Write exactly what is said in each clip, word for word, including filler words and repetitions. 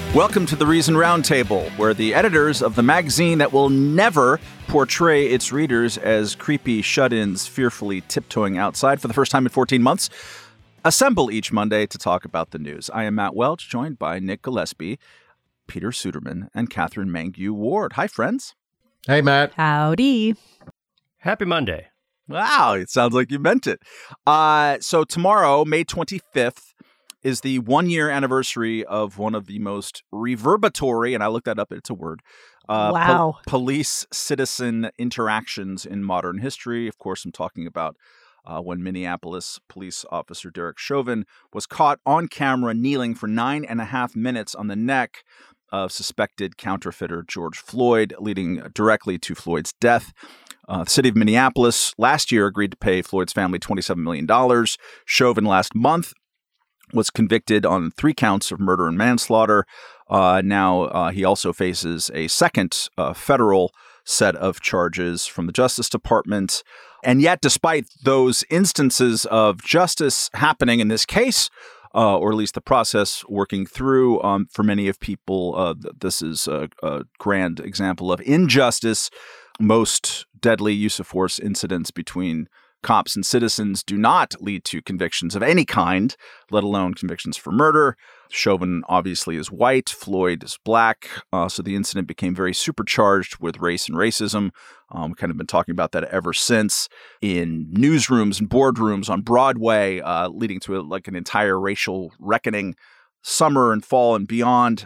Welcome to the Reason Roundtable, where the editors of the magazine that will never portray its readers as creepy shut-ins fearfully tiptoeing outside for the first time in fourteen months assemble each Monday to talk about the news. I am Matt Welch, joined by Nick Gillespie, Peter Suderman, and Catherine Mangue Ward. Hi, friends. Hey, Matt. Howdy. Happy Monday. Wow, it sounds like you meant it. Uh, so tomorrow, May twenty-fifth, is the one-year anniversary of one of the most reverberatory, and I looked that up, it's a word, uh, wow. po- police-citizen interactions in modern history. Of course, I'm talking about uh, when Minneapolis police officer Derek Chauvin was caught on camera kneeling for nine and a half minutes on the neck of suspected counterfeiter George Floyd, leading directly to Floyd's death. Uh, the city of Minneapolis last year agreed to pay Floyd's family twenty-seven million dollars. Chauvin last month was convicted on three counts of murder and manslaughter. Uh, now uh, he also faces a second uh, federal set of charges from the Justice Department. And yet, despite those instances of justice happening in this case, uh, or at least the process working through, um, for many of people, uh, this is a, a grand example of injustice. Most deadly use of force incidents between cops and citizens do not lead to convictions of any kind, let alone convictions for murder. Chauvin obviously is white, Floyd is black, uh, so the incident became very supercharged with race and racism. Um, we've kind of been talking about that ever since in newsrooms and boardrooms on Broadway, uh, leading to a, like an entire racial reckoning, summer and fall and beyond.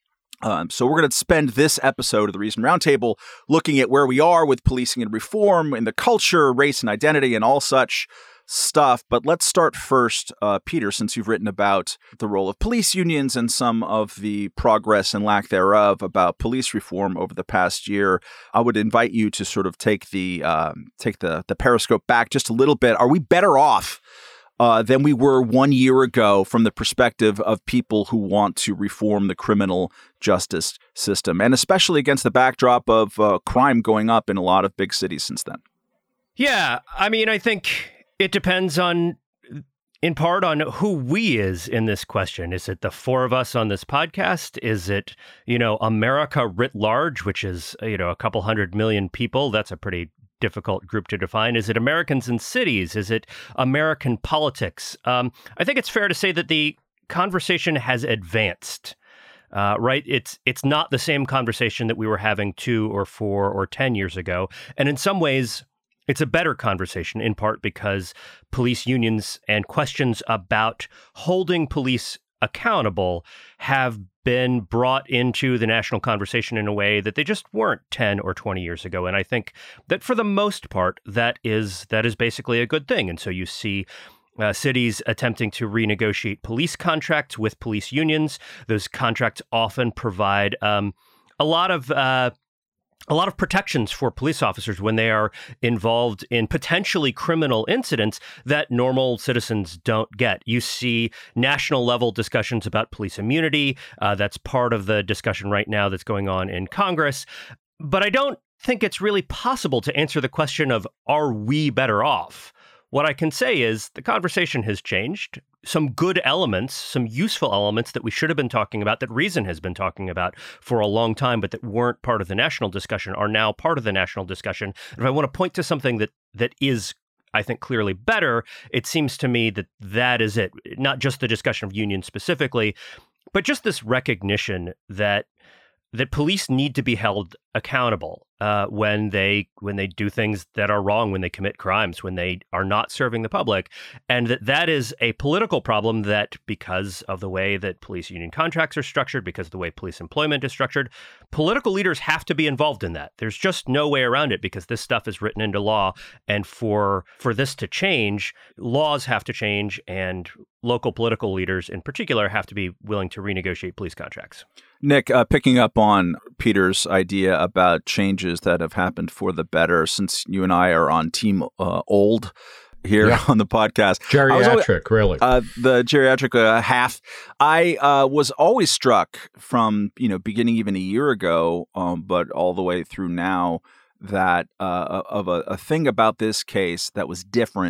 Um, so we're going to spend this episode of the Reason Roundtable looking at where we are with policing and reform in the culture, race and identity, and all such stuff. But let's start first, uh, Peter, since you've written about the role of police unions and some of the progress and lack thereof about police reform over the past year. I would invite you to sort of take the um, take the the periscope back just a little bit. Are we better off Uh, than we were one year ago from the perspective of people who want to reform the criminal justice system, and especially against the backdrop of uh, crime going up in a lot of big cities since then? Yeah, I mean, I think it depends on, in part, on who we is in this question. Is it the four of us on this podcast? Is it, you know, America writ large, which is, you know, a couple hundred million people? That's a pretty difficult group to define. Is it Americans in cities? Is it American politics? Um, I think it's fair to say that the conversation has advanced, uh, right? It's it's not the same conversation that we were having two or four or ten years ago. And in some ways, it's a better conversation, in part because police unions and questions about holding police accountable have been brought into the national conversation in a way that they just weren't ten or twenty years ago. And I think that for the most part, that is that is basically a good thing. And so you see uh, cities attempting to renegotiate police contracts with police unions. Those contracts often provide um, a lot of uh, a lot of protections for police officers when they are involved in potentially criminal incidents that normal citizens don't get. You see national level discussions about police immunity. Uh, that's part of the discussion right now that's going on in Congress. But I don't think it's really possible to answer the question of, are we better off? What I can say is the conversation has changed. Some good elements, some useful elements that we should have been talking about, that Reason has been talking about for a long time, but that weren't part of the national discussion, are now part of the national discussion. And if I want to point to something that that is, I think, clearly better, it seems to me that that is it. Not just the discussion of unions specifically, but just this recognition that that police need to be held accountable uh, when they when they do things that are wrong, when they commit crimes, when they are not serving the public, and that that is a political problem that, because of the way that police union contracts are structured, because of the way police employment is structured, political leaders have to be involved in that. There's just no way around it, because this stuff is written into law, and for for this to change, laws have to change, and local political leaders in particular have to be willing to renegotiate police contracts. Nick, uh, picking up on Peter's idea about changes that have happened for the better, since you and I are on team uh, old here yeah. on the podcast. Geriatric, always, really. Uh, the geriatric uh, half. I uh, was always struck from, you know, beginning even a year ago, um, but all the way through now, that uh, of a, a thing about this case that was different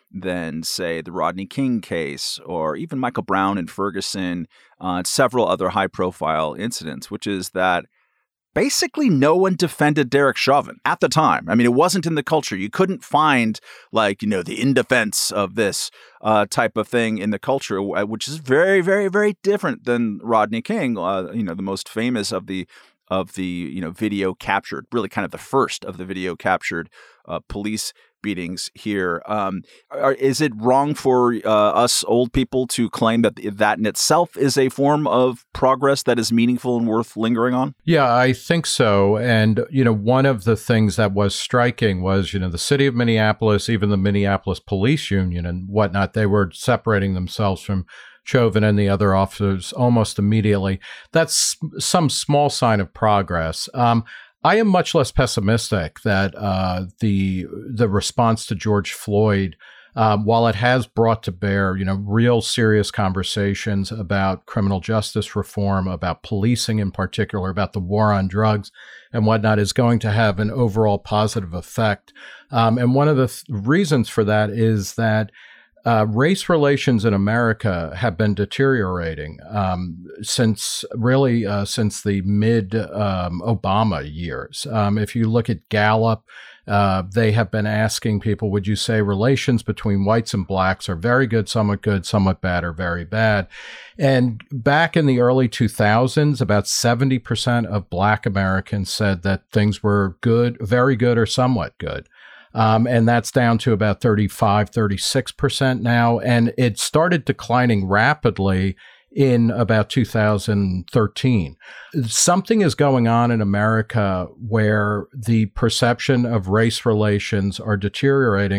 than, say, the Rodney King case or even Michael Brown and Ferguson, uh, and several other high-profile incidents, which is that basically no one defended Derek Chauvin at the time. I mean, it wasn't in the culture. You couldn't find, like, you know, the in defense of this uh, type of thing in the culture, which is very, very, very different than Rodney King, uh, you know, the most famous of the of the, you know, video captured, really kind of the first of the video captured uh, police beatings here. Um, are, is it wrong for uh, us old people to claim that that in itself is a form of progress that is meaningful and worth lingering on? Yeah, I think so. And, you know, one of the things that was striking was, you know, the city of Minneapolis, even the Minneapolis Police Union and whatnot, they were separating themselves from Chauvin and the other officers almost immediately. That's some small sign of progress. Um, I am much less pessimistic that uh, the the response to George Floyd, um, while it has brought to bear, you know, real serious conversations about criminal justice reform, about policing in particular, about the war on drugs and whatnot, is going to have an overall positive effect. Um, and one of the th- reasons for that is that Uh, race relations in America have been deteriorating um, since really uh, since the mid um, Obama years. Um, if you look at Gallup, uh, they have been asking people, would you say relations between whites and blacks are very good, somewhat good, somewhat bad, or very bad? And back in the early two thousands, about seventy percent of black Americans said that things were good, very good, or somewhat good. Um, and that's down to about thirty-five, thirty-six percent now. And it started declining rapidly in about two thousand thirteen. Something is going on in America where the perception of race relations are deteriorating.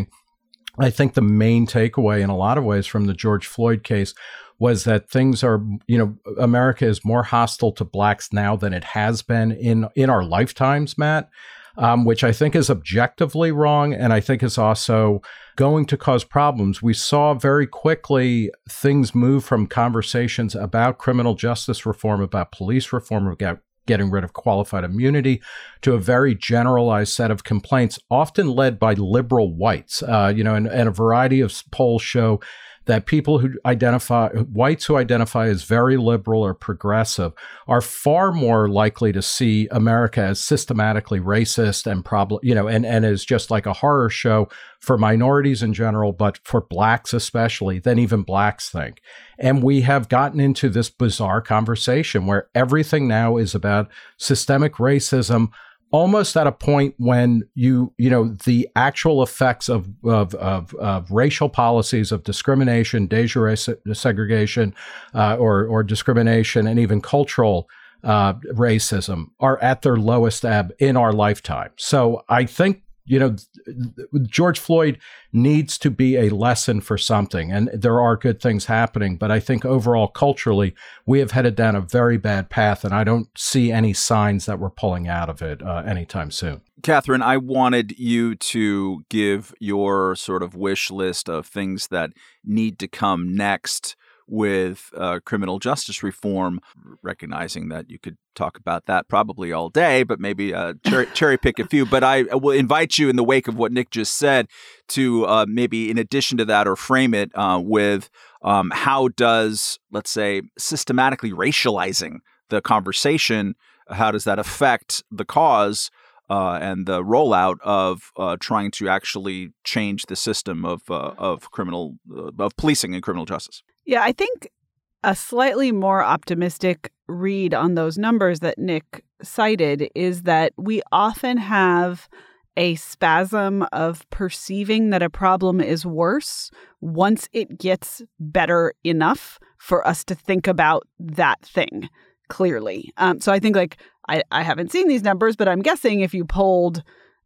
I think the main takeaway in a lot of ways from the George Floyd case was that things are, you know, America is more hostile to blacks now than it has been in, in our lifetimes, Matt. Um, which I think is objectively wrong, and I think is also going to cause problems. We saw very quickly things move from conversations about criminal justice reform, about police reform, about getting rid of qualified immunity, to a very generalized set of complaints, often led by liberal whites. Uh, you know, and, and a variety of polls show that people who identify, whites who identify as very liberal or progressive, are far more likely to see America as systematically racist and problem, you know, and, and as just like a horror show for minorities in general, but for blacks especially, than even blacks think. And we have gotten into this bizarre conversation where everything now is about systemic racism, almost at a point when you, you know, the actual effects of, of, of, of racial policies, of discrimination, de jure segregation, uh, or, or discrimination, and even cultural uh, racism are at their lowest ebb in our lifetime. So I think, you know, George Floyd needs to be a lesson for something, and there are good things happening. But I think overall, culturally, we have headed down a very bad path, and I don't see any signs that we're pulling out of it uh, anytime soon. Catherine, I wanted you to give your sort of wish list of things that need to come next with uh, criminal justice reform, recognizing that you could talk about that probably all day, but maybe uh, cherry, cherry pick a few. But I will invite you, in the wake of what Nick just said, to uh, maybe in addition to that, or frame it uh, with um, how does, let's say, systematically racializing the conversation, how does that affect the cause uh, and the rollout of uh, trying to actually change the system of uh, of criminal uh, of policing and criminal justice? Yeah, I think a slightly more optimistic read on those numbers that Nick cited is that we often have a spasm of perceiving that a problem is worse once it gets better enough for us to think about that thing clearly. Um, so I think, like, I, I haven't seen these numbers, but I'm guessing if you polled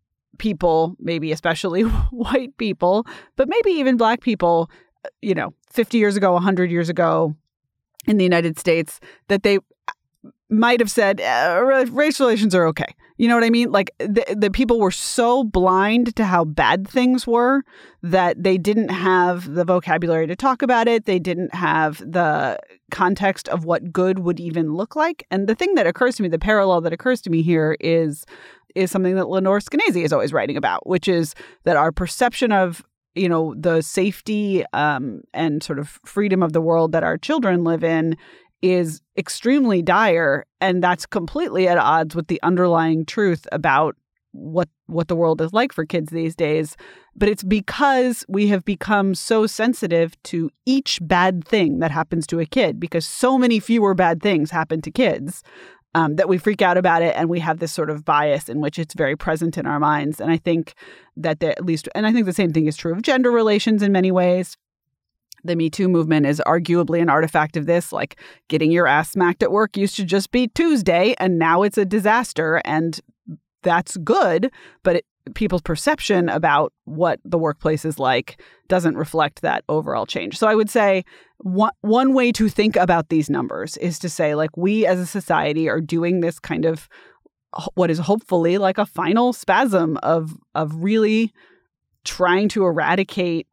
people, maybe especially white people, but maybe even black people, you know, fifty years ago, one hundred years ago in the United States, that they might have said uh, race relations are okay. You know what I mean? Like the, the people were so blind to how bad things were that they didn't have the vocabulary to talk about it. They didn't have the context of what good would even look like. And the thing that occurs to me, the parallel that occurs to me here is is something that Lenore Skenazy is always writing about, which is that our perception of you know, the safety um, and sort of freedom of the world that our children live in is extremely dire. And that's completely at odds with the underlying truth about what what the world is like for kids these days. But it's because we have become so sensitive to each bad thing that happens to a kid, because so many fewer bad things happen to kids, um, that we freak out about it. And we have this sort of bias in which it's very present in our minds. And I think that at least, and I think the same thing is true of gender relations in many ways. The Me Too movement is arguably an artifact of this. Like, getting your ass smacked at work used to just be Tuesday, and now it's a disaster. And that's good, but it, people's perception about what the workplace is like doesn't reflect that overall change. So I would say one, one way to think about these numbers is to say, like, we as a society are doing this kind of what is hopefully like a final spasm of of really trying to eradicate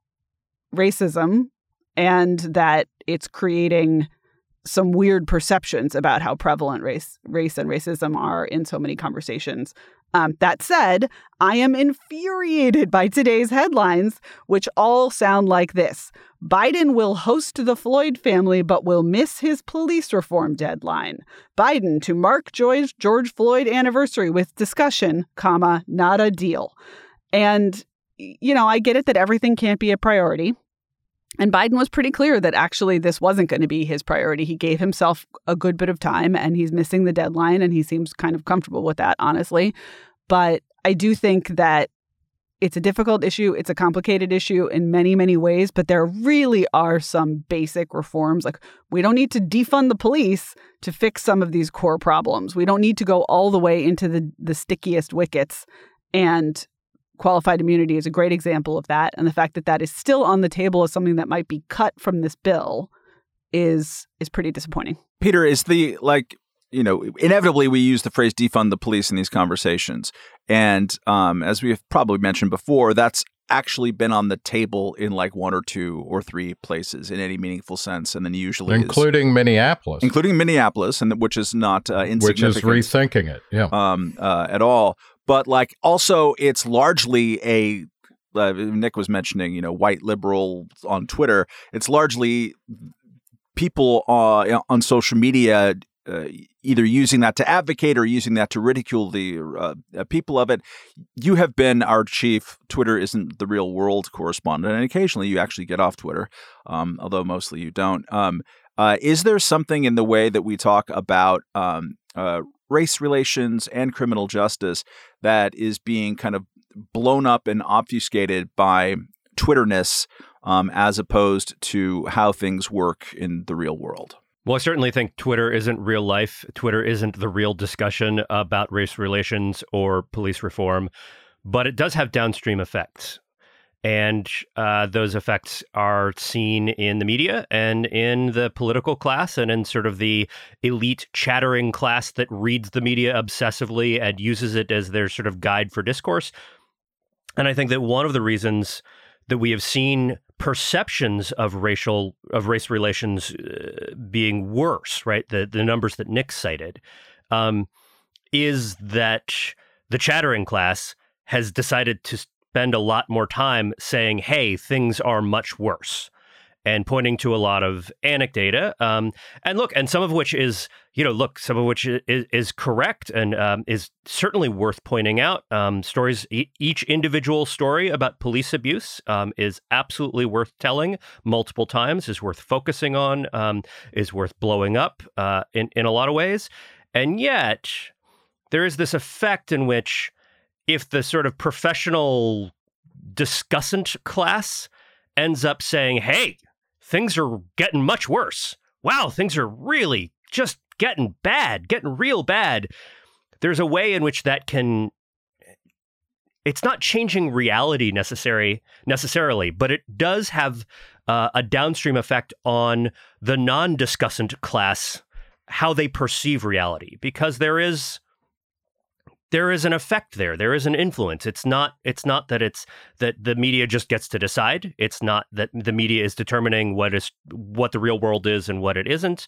racism, and that it's creating some weird perceptions about how prevalent race, race and racism are in so many conversations. Um, that said, I am infuriated by today's headlines, which all sound like this. Biden will host the Floyd family, but will miss his police reform deadline. Biden to mark George, George Floyd anniversary with discussion, comma, not a deal. And, you know, I get it that everything can't be a priority. And Biden was pretty clear that actually this wasn't going to be his priority. He gave himself a good bit of time, and he's missing the deadline, and he seems kind of comfortable with that, honestly. But I do think that it's a difficult issue. It's a complicated issue in many, many ways, but there really are some basic reforms. Like, we don't need to defund the police to fix some of these core problems. We don't need to go all the way into the, the stickiest wickets. And qualified immunity is a great example of that. And the fact that that is still on the table as something that might be cut from this bill is is pretty disappointing. Peter, is the, like, you know, inevitably we use the phrase defund the police in these conversations. And um, as we have probably mentioned before, that's actually been on the table in like one or two or three places in any meaningful sense. And then usually Including is, Minneapolis. Including Minneapolis, and which is not uh, insignificant. Which is rethinking it, yeah. Um, uh, at all. But like also it's largely a, uh, Nick was mentioning, you know, white liberal on Twitter. It's largely people uh, on social media uh, either using that to advocate or using that to ridicule the uh, people of it. You have been our chief Twitter isn't the real world correspondent, and occasionally you actually get off Twitter, um, although mostly you don't. Um, uh, is there something in the way that we talk about um, uh, race relations and criminal justice that is being kind of blown up and obfuscated by Twitterness um, as opposed to how things work in the real world? Well, I certainly think Twitter isn't real life. Twitter isn't the real discussion about race relations or police reform, but it does have downstream effects. And uh, those effects are seen in the media and in the political class and in sort of the elite chattering class that reads the media obsessively and uses it as their sort of guide for discourse. And I think that one of the reasons that we have seen perceptions of racial of race relations uh, being worse, right? The the numbers that Nick cited, um, is that the chattering class has decided to spend a lot more time saying, hey, things are much worse, and pointing to a lot of anecdata. Um, and look, and some of which is, you know, look, some of which is, is correct and um, is certainly worth pointing out. Um, stories, e- each individual story about police abuse um, is absolutely worth telling multiple times, is worth focusing on, um, is worth blowing up uh, in, in a lot of ways. And yet there is this effect in which if the sort of professional discussant class ends up saying, hey, things are getting much worse. Wow, things are really just getting bad, getting real bad. There's a way in which that can, it's not changing reality necessary, necessarily, but it does have uh, a downstream effect on the non-discussant class, how they perceive reality, because there is there is an effect there. There is an influence. It's not it's not that it's that the media just gets to decide. It's not that the media is determining what is what the real world is and what it isn't.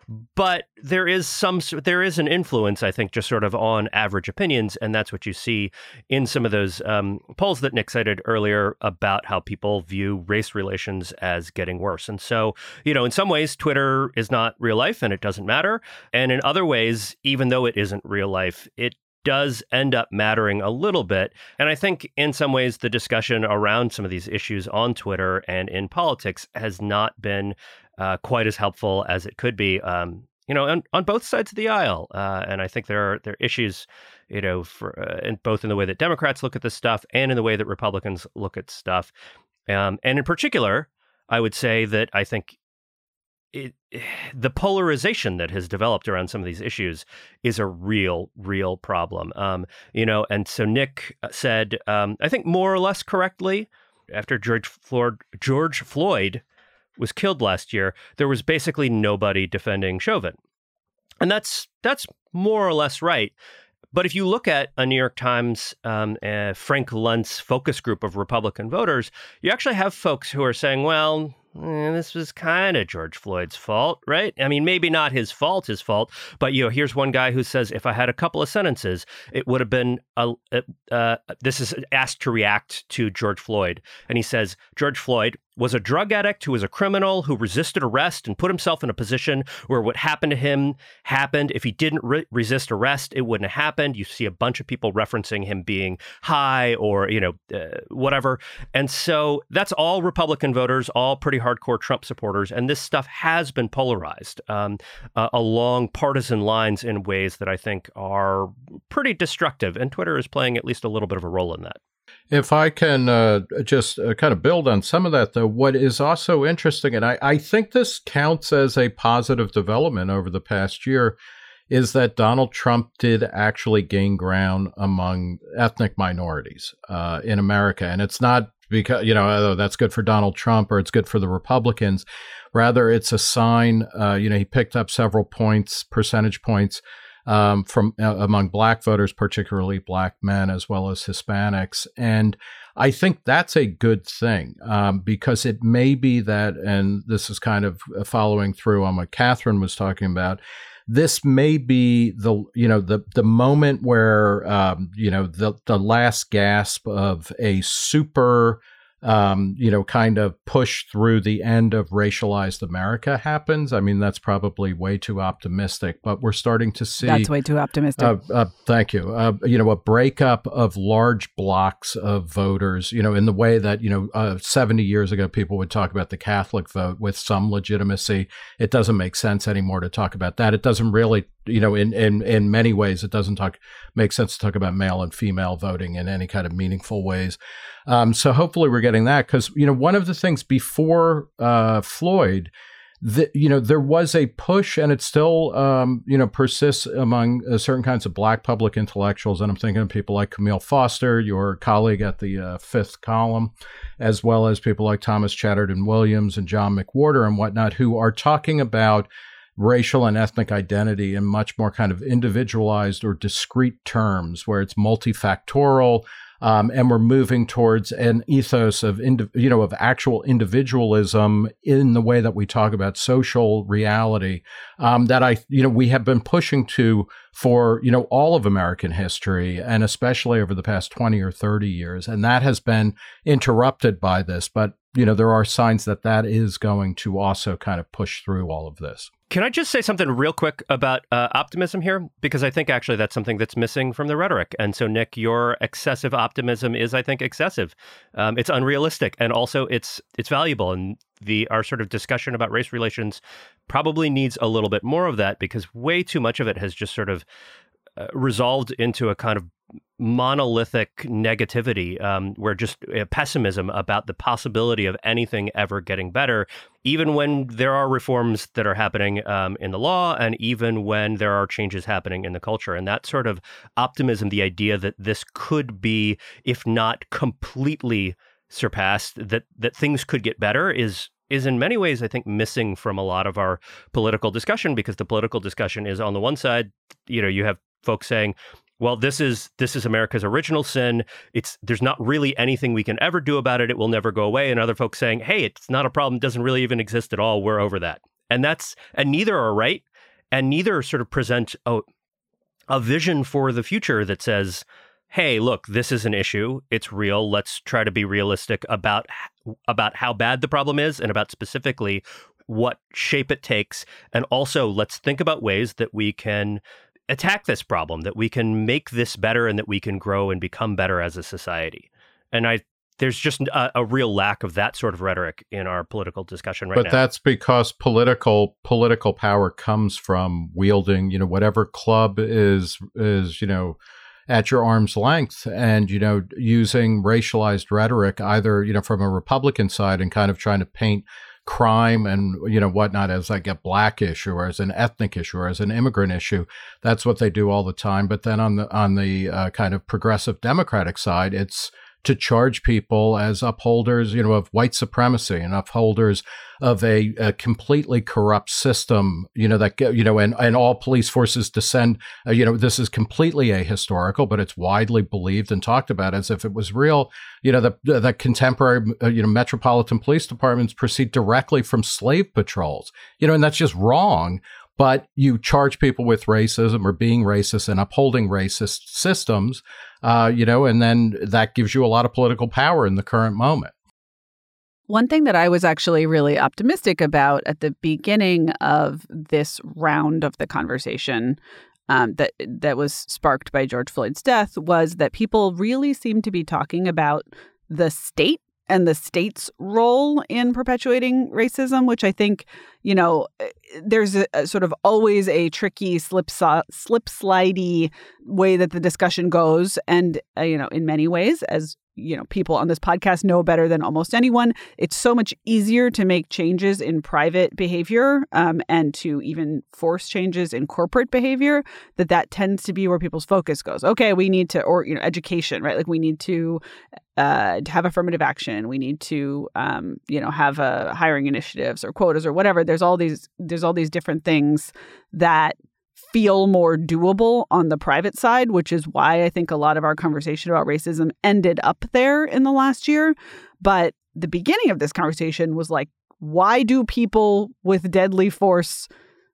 But there is some there is an influence, I think, just sort of on average opinions. And that's what you see in some of those um, polls that Nick cited earlier about how people view race relations as getting worse. And so, you know, in some ways, Twitter is not real life and it doesn't matter. And in other ways, even though it isn't real life, it does end up mattering a little bit. And I think in some ways, the discussion around some of these issues on Twitter and in politics has not been uh, quite as helpful as it could be, um, you know, on, on both sides of the aisle. Uh, and I think there are there are issues, you know, for uh, in both in the way that Democrats look at this stuff and in the way that Republicans look at stuff. Um, and in particular, I would say that I think It, the polarization that has developed around some of these issues is a real, real problem. Um, you know, and so Nick said, um, I think more or less correctly, after George Floyd, George Floyd was killed last year, there was basically nobody defending Chauvin. And that's that's more or less right. But if you look at a New York Times, um, uh, Frank Luntz focus group of Republican voters, you actually have folks who are saying, well, eh, this was kind of George Floyd's fault, right? I mean, maybe not his fault, his fault, but, you know, here's one guy who says, if I had a couple of sentences, it would have been, a, uh, this is asked to react to George Floyd. And he says, George Floyd was a drug addict who was a criminal who resisted arrest and put himself in a position where what happened to him happened. If he didn't re- resist arrest, it wouldn't have happened. You see a bunch of people referencing him being high or, you know, uh, whatever. And so that's all Republican voters, all pretty hardcore Trump supporters. And this stuff has been polarized um, uh, along partisan lines in ways that I think are pretty destructive. And Twitter is playing at least a little bit of a role in that. If I can uh, just uh, kind of build on some of that, though, what is also interesting, and I, I think this counts as a positive development over the past year, is that Donald Trump did actually gain ground among ethnic minorities uh, in America. And it's not because, you know, oh, that's good for Donald Trump or it's good for the Republicans. Rather, it's a sign, uh, you know, he picked up several points, percentage points, Um, from uh, among Black voters, particularly Black men as well as Hispanics. And I think that's a good thing um, because it may be that, and this is kind of following through on what Catherine was talking about, this may be the, you know, the the moment where, um, you know, the, the last gasp of a super Um, you know, kind of push through the end of racialized America happens. I mean, that's probably way too optimistic, but we're starting to see. That's way too optimistic. Uh, uh, thank you. Uh, you know, a breakup of large blocks of voters, you know, in the way that, you know, uh, seventy years ago, people would talk about the Catholic vote with some legitimacy. It doesn't make sense anymore to talk about that. It doesn't really, you know, in, in, in many ways, it doesn't talk make sense to talk about male and female voting in any kind of meaningful ways. Um, so hopefully we're getting that because, you know, one of the things before uh, Floyd, the, you know, there was a push and it still, um, you know, persists among uh, certain kinds of Black public intellectuals. And I'm thinking of people like Camille Foster, your colleague at the uh, Fifth Column, as well as people like Thomas Chatterton Williams and John McWhorter and whatnot, who are talking about racial and ethnic identity in much more kind of individualized or discrete terms where it's multifactorial. Um, and we're moving towards an ethos of, indi- you know, of actual individualism in the way that we talk about social reality um, that I, you know, we have been pushing to for, you know, all of American history and especially over the past twenty or thirty years. And that has been interrupted by this. But, you know, there are signs that that is going to also kind of push through all of this. Can I just say something real quick about uh, optimism here? Because I think actually that's something that's missing from the rhetoric. And so, Nick, your excessive optimism is, I think, excessive. Um, it's unrealistic, and also it's it's valuable. And the our sort of discussion about race relations probably needs a little bit more of that because way too much of it has just sort of uh, resolved into a kind of monolithic negativity um, where just uh, pessimism about the possibility of anything ever getting better, even when there are reforms that are happening um, in the law and even when there are changes happening in the culture. And that sort of optimism, the idea that this could be, if not completely surpassed, that that things could get better is is in many ways, I think, missing from a lot of our political discussion because the political discussion is on the one side, you know, you have folks saying, well, this is this is America's original sin. It's there's not really anything we can ever do about it. It will never go away. And other folks saying, hey, it's not a problem. It doesn't really even exist at all. We're over that. And that's and neither are right. And neither sort of present a, a vision for the future that says, hey, look, this is an issue. It's real. Let's try to be realistic about about how bad the problem is and about specifically what shape it takes. And also, let's think about ways that we can attack this problem, that we can make this better and that we can grow and become better as a society. And I there's just a, a real lack of that sort of rhetoric in our political discussion right but now. But that's because political political power comes from wielding, you know, whatever club is is, you know, at your arm's length and, you know, using racialized rhetoric, either, you know, from a Republican side and kind of trying to paint crime and, you know, whatnot as like a black issue or as an ethnic issue or as an immigrant issue. That's what they do all the time. But then on the on the uh, kind of progressive Democratic side, it's to charge people as upholders, you know, of white supremacy and upholders of a, a completely corrupt system, you know, that, you know, and, and all police forces descend, uh, you know, this is completely ahistorical, but it's widely believed and talked about as if it was real. You know, the, the contemporary, uh, you know, metropolitan police departments proceed directly from slave patrols, you know, and that's just wrong. But you charge people with racism or being racist and upholding racist systems, uh, you know, and then that gives you a lot of political power in the current moment. One thing that I was actually really optimistic about at the beginning of this round of the conversation um, that that was sparked by George Floyd's death was that people really seemed to be talking about the state and the state's role in perpetuating racism, which I think, you know, there's a, a sort of always a tricky slip so, slip slidey way that the discussion goes. And, uh, you know, in many ways, as you know, people on this podcast know better than almost anyone, it's so much easier to make changes in private behavior um, and to even force changes in corporate behavior, that that tends to be where people's focus goes. Okay, we need to, or, you know, education, right? Like we need to uh, have affirmative action. We need to, um, you know, have uh, hiring initiatives or quotas or whatever. There's all these, there's all these different things that feel more doable on the private side, which is why I think a lot of our conversation about racism ended up there in the last year. But the beginning of this conversation was like, why do people with deadly force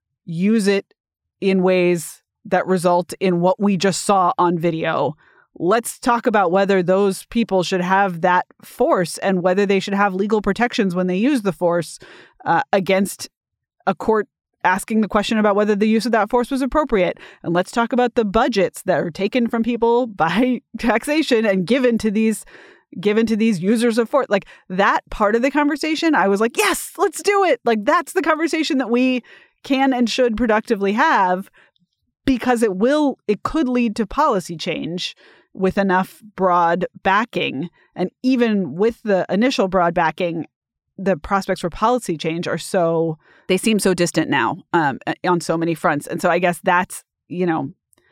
use it in ways that result in what we just saw on video? Let's talk about whether those people should have that force and whether they should have legal protections when they use the force uh, against a court asking the question about whether the use of that force was appropriate. And let's talk about the budgets that are taken from people by taxation and given to these given to these users of force. Like that part of the conversation, I was like, yes, let's do it. Like that's the conversation that we can and should productively have, because it will, it could lead to policy change with enough broad backing. And even with the initial broad backing, the prospects for policy change are so, they seem so distant now um, on so many fronts. And so I guess that's, you know,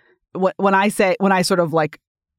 when I say, when I sort of like,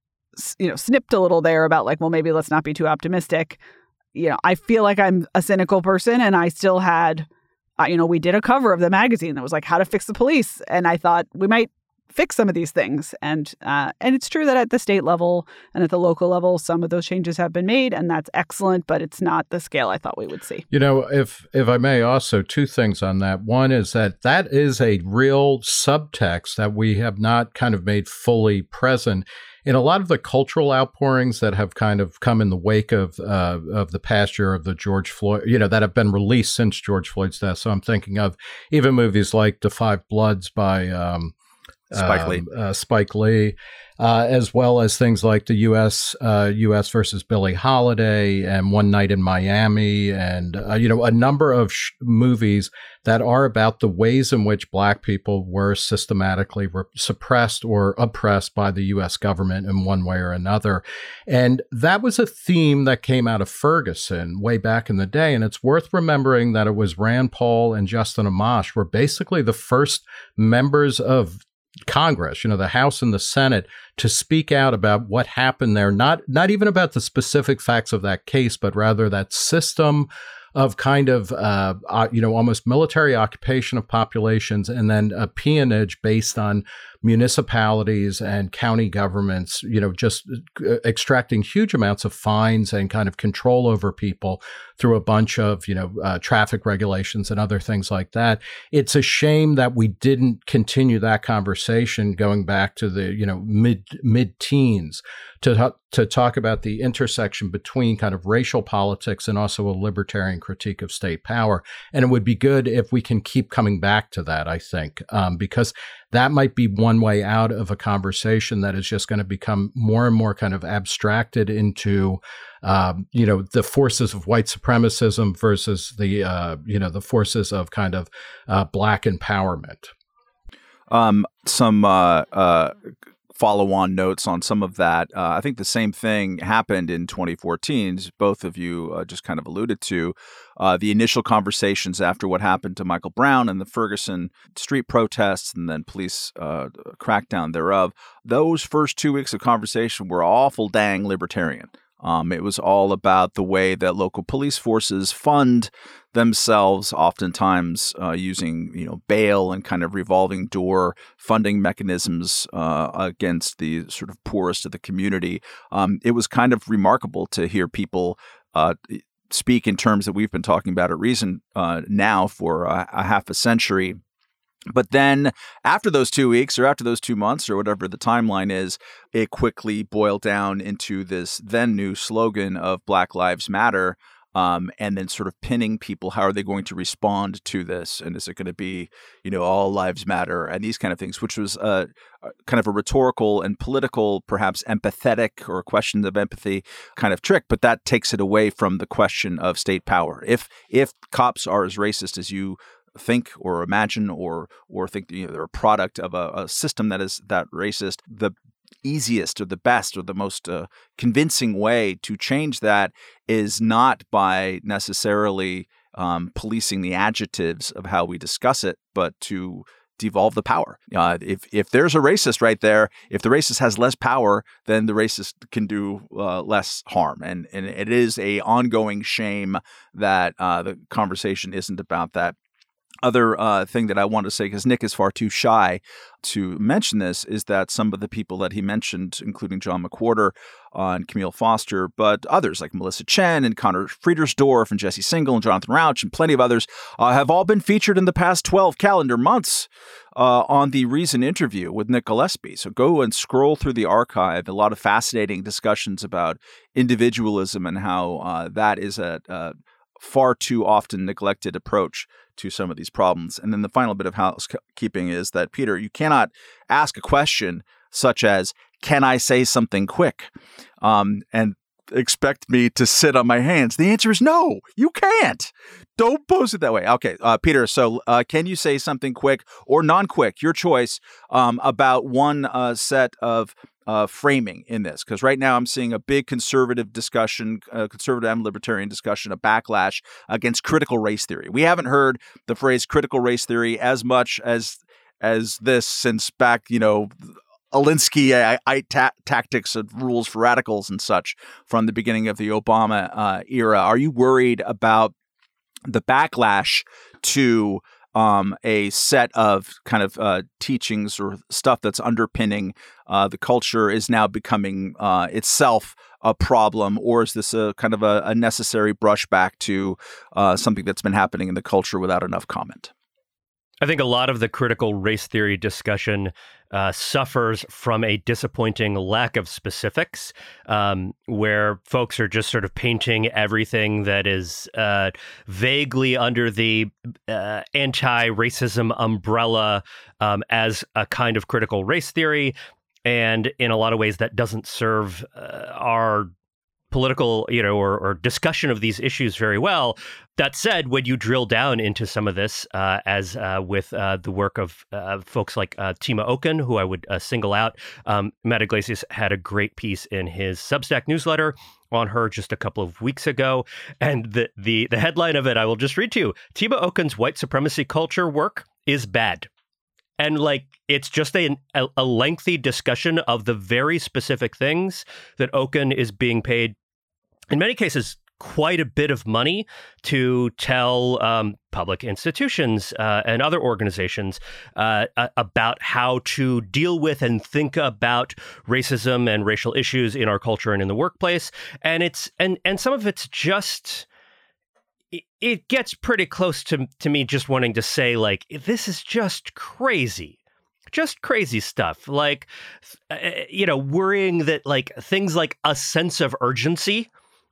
you know, snipped a little there about like, well, maybe let's not be too optimistic. You know, I feel like I'm a cynical person and I still had, uh, you know, we did a cover of the magazine that was like how to fix the police. And I thought we might fix some of these things. And uh, and it's true that at the state level and at the local level, some of those changes have been made, and that's excellent, but it's not the scale I thought we would see. You know, if if I may also, two things on that. One is that that is a real subtext that we have not kind of made fully present in a lot of the cultural outpourings that have kind of come in the wake of uh, of the past year of the George Floyd, you know, that have been released since George Floyd's death. So I'm thinking of even movies like The Five Bloods by um, Spike Lee, um, uh, Spike Lee, uh, as well as things like the U S uh, U S versus Billie Holiday and One Night in Miami, and uh, you know, a number of sh- movies that are about the ways in which Black people were systematically re- suppressed or oppressed by the U S government in one way or another. And that was a theme that came out of Ferguson way back in the day. And it's worth remembering that it was Rand Paul and Justin Amash were basically the first members of Congress, you know, the House and the Senate, to speak out about what happened there, not not even about the specific facts of that case, but rather that system of kind of, uh, uh, you know, almost military occupation of populations and then a peonage based on municipalities and county governments, you know, just extracting huge amounts of fines and kind of control over people through a bunch of, you know, uh, traffic regulations and other things like that. It's a shame that we didn't continue that conversation going back to the, you know, mid mid-teens to to talk about the intersection between kind of racial politics and also a libertarian critique of state power. And it would be good if we can keep coming back to that, I think, um, because that might be one way out of a conversation that is just going to become more and more kind of abstracted into, um, you know, the forces of white supremacism versus the, uh, you know, the forces of kind of uh, Black empowerment. Um, some uh, uh, follow-on notes on some of that. Uh, I think the same thing happened in twenty fourteen, as both of you uh, just kind of alluded to. Uh, the initial conversations after what happened to Michael Brown and the Ferguson street protests and then police uh, crackdown thereof, those first two weeks of conversation were awful dang libertarian. Um, it was all about the way that local police forces fund themselves, oftentimes uh, using, you know, bail and kind of revolving door funding mechanisms uh, against the sort of poorest of the community. Um, it was kind of remarkable to hear people uh, speak in terms that we've been talking about at Reason uh, now for a, a half a century. But then after those two weeks or after those two months or whatever the timeline is, it quickly boiled down into this then new slogan of Black Lives Matter, um, and then sort of pinning people. How are they going to respond to this? And is it going to be, you know, all lives matter and these kind of things, which was a, a kind of a rhetorical and political, perhaps empathetic or questions of empathy kind of trick. But that takes it away from the question of state power. If if cops are as racist as you think or imagine or or think, you know, they're a product of a, a system that is that racist, the easiest or the best or the most uh, convincing way to change that is not by necessarily um, policing the adjectives of how we discuss it, but to devolve the power. Uh, if if there's a racist right there, if the racist has less power, then the racist can do uh, less harm. And and it is a ongoing shame that uh, the conversation isn't about that. Other uh, thing that I want to say, because Nick is far too shy to mention this, is that some of the people that he mentioned, including John McWhorter uh, and Camille Foster, but others like Melissa Chen and Connor Friedersdorf and Jesse Singal and Jonathan Rauch and plenty of others uh, have all been featured in the past twelve calendar months uh, on the Reason interview with Nick Gillespie. So go and scroll through the archive. A lot of fascinating discussions about individualism and how uh, that is a, a far too often neglected approach to some of these problems. And then the final bit of housekeeping is that, Peter, you cannot ask a question such as, can I say something quick? Um, and expect me to sit on my hands. The answer is no, you can't. Don't pose it that way. Okay, uh, Peter, so uh, can you say something quick or non-quick, your choice, um, about one uh, set of Uh, framing in this? Because right now I'm seeing a big conservative discussion, uh, conservative and libertarian discussion, a backlash against critical race theory. We haven't heard the phrase critical race theory as much as as this since back, you know, Alinsky I, I, ta- tactics of rules for radicals and such from the beginning of the Obama uh, era. Are you worried about the backlash to Um, a set of kind of uh, teachings or stuff that's underpinning uh, the culture is now becoming uh, itself a problem? Or is this a kind of a, a necessary brushback to uh, something that's been happening in the culture without enough comment? I think a lot of the critical race theory discussion uh, suffers from a disappointing lack of specifics, um, where folks are just sort of painting everything that is uh, vaguely under the uh, anti-racism umbrella um, as a kind of critical race theory. And in a lot of ways, that doesn't serve uh, our political, you know, or, or discussion of these issues very well. That said, when you drill down into some of this, uh, as uh, with uh, the work of uh, folks like uh, Tima Okun, who I would uh, single out, um, Matt Iglesias had a great piece in his Substack newsletter on her just a couple of weeks ago. And the the, the headline of it, I will just read to you. Tima Okun's white supremacy culture work is bad. And like, it's just a, a, a lengthy discussion of the very specific things that Okun is being paid, in many cases, quite a bit of money to tell um, public institutions uh, and other organizations uh, about how to deal with and think about racism and racial issues in our culture and in the workplace. And it's and and some of it's just it, it gets pretty close to to me just wanting to say, like, this is just crazy. Just crazy stuff, like, uh, you know, worrying that like things like a sense of urgency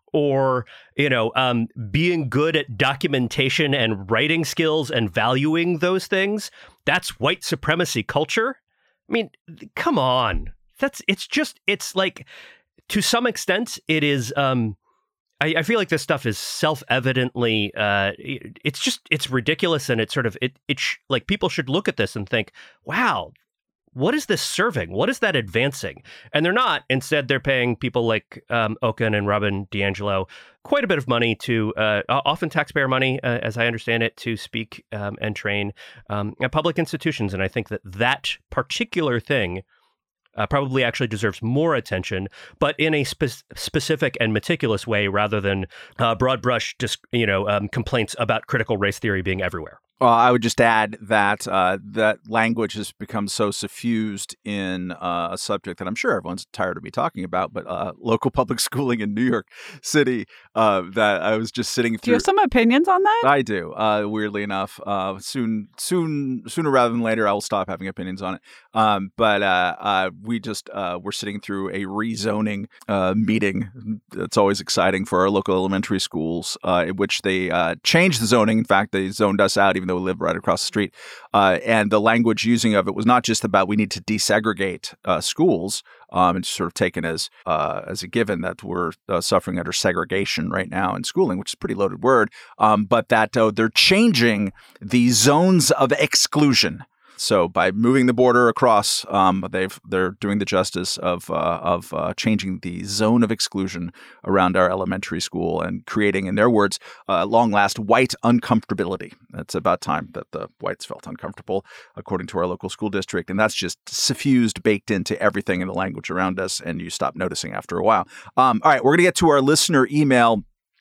or, you know, um, being good at documentation and writing skills and valuing those things, that's white supremacy culture. I mean, come on. That's it's just it's like to some extent it is. Um, I, I feel like this stuff is self-evidently. Uh, it, it's just it's ridiculous, and it's sort of it. It sh- like people should look at this and think, wow. What is this serving? What is that advancing? And they're not. Instead, they're paying people like um, Okun and Robin DiAngelo quite a bit of money to, uh, often taxpayer money, uh, as I understand it, to speak um, and train um, at public institutions. And I think that that particular thing uh, probably actually deserves more attention, but in a spe- specific and meticulous way rather than uh, broad brush, dis- you know, um, complaints about critical race theory being everywhere. Well, I would just add that uh, that language has become so suffused in uh, a subject that I'm sure everyone's tired of me talking about, but uh, local public schooling in New York City, uh, that I was just sitting through. Do you have some opinions on that? I do. Uh, weirdly enough, uh, soon, soon, sooner rather than later, I will stop having opinions on it. Um, but uh, uh, we just uh, we're sitting through a rezoning uh, meeting. It's always exciting for our local elementary schools, uh, in which they uh, changed the zoning. In fact, they zoned us out, even though we live right across the street. Uh, and the language using of it was not just about we need to desegregate uh, schools. Um, it's sort of taken as uh, as a given that we're uh, suffering under segregation right now in schooling, which is a pretty loaded word. Um, but that uh, they're changing the zones of exclusion. So by moving the border across, um, they've they're doing the justice of uh, of uh, changing the zone of exclusion around our elementary school and creating, in their words, uh, long last white uncomfortability. It's about time that the whites felt uncomfortable, according to our local school district, and that's just suffused, baked into everything in the language around us, and you stop noticing after a while. Um, all right, we're gonna get to our listener email